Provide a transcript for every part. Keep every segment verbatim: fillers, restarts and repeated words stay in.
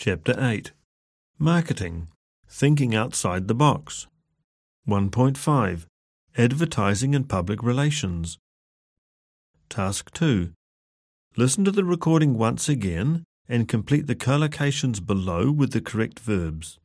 Chapter eight. Marketing. Thinking outside the box. one point five. Advertising and public relations. Task two. Listen to the recording once again and complete the collocations below with the correct verbs.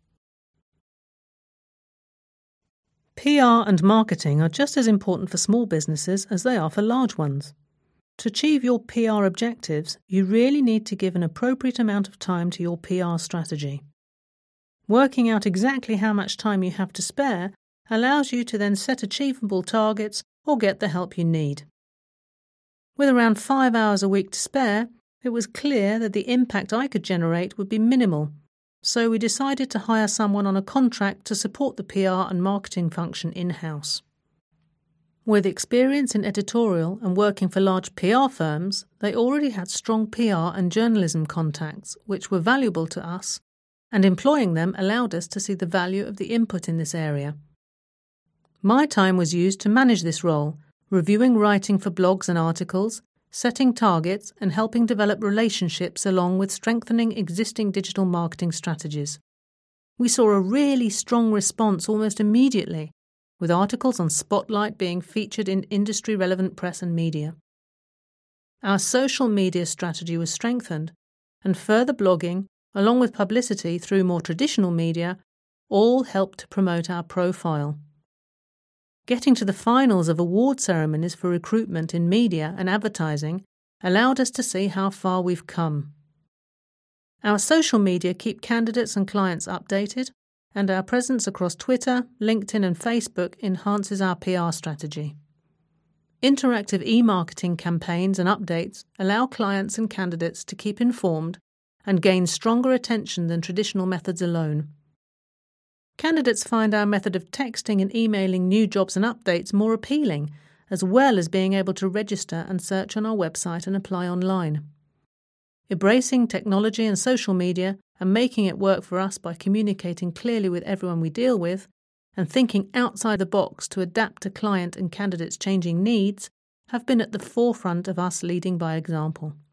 P R and marketing are just as important for small businesses as they are for large ones. To achieve your P R objectives, you really need to give an appropriate amount of time to your P R strategy. Working out exactly how much time you have to spare allows you to then set achievable targets or get the help you need. With around five hours a week to spare, it was clear that the impact I could generate would be minimal, so we decided to hire someone on a contract to support the P R and marketing function in-house. With experience in editorial and working for large P R firms, they already had strong P R and journalism contacts, which were valuable to us, and employing them allowed us to see the value of the input in this area. My time was used to manage this role, reviewing writing for blogs and articles, setting targets, and helping develop relationships along with strengthening existing digital marketing strategies. We saw a really strong response almost immediately, with articles on Spotlight being featured in industry-relevant press and media. Our social media strategy was strengthened, and further blogging, along with publicity through more traditional media, all helped to promote our profile. Getting to the finals of award ceremonies for recruitment in media and advertising allowed us to see how far we've come. Our social media keep candidates and clients updated, and our presence across Twitter, LinkedIn and Facebook enhances our P R strategy. Interactive e-marketing campaigns and updates allow clients and candidates to keep informed and gain stronger attention than traditional methods alone. Candidates find our method of texting and emailing new jobs and updates more appealing, as well as being able to register and search on our website and apply online. Embracing technology and social media and making it work for us by communicating clearly with everyone we deal with and thinking outside the box to adapt to client and candidates' changing needs have been at the forefront of us leading by example.